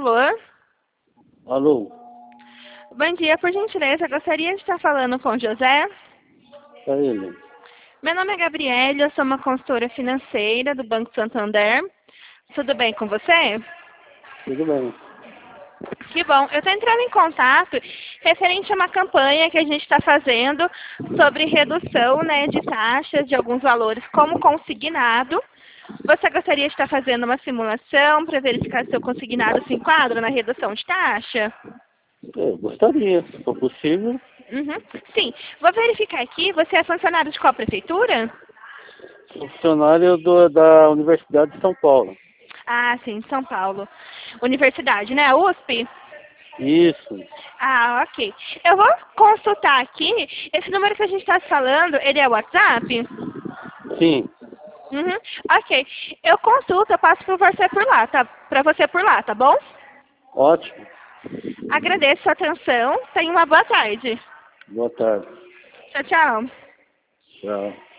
Alô? Alô, Bom dia, por gentileza, gostaria de estar falando com o José. é ele. Meu nome é Gabriele, eu sou uma consultora financeira do Banco Santander. Tudo bem com você? Tudo bem. Que bom. Eu estou entrando em contato referente a uma campanha que a gente está fazendo sobre redução, né, de taxas de alguns valores como consignado. Você gostaria de estar fazendo uma simulação para verificar se o consignado se enquadra na redução de taxa? Eu gostaria, se for possível. Uhum. Sim. Vou verificar aqui. Você é funcionário de qual prefeitura? Sou funcionário da Universidade de São Paulo. Ah, sim, São Paulo. Universidade, né? USP? Isso, Ah, ok. Eu vou consultar aqui. Esse número que a gente está falando, ele é WhatsApp? sim, Uhum. Ok. Eu consulto, eu passo por você por lá, tá? Para você por lá, tá bom? ótimo. Agradeço a atenção. Tenha uma boa tarde. Boa tarde. Tchau, tchau. Tchau.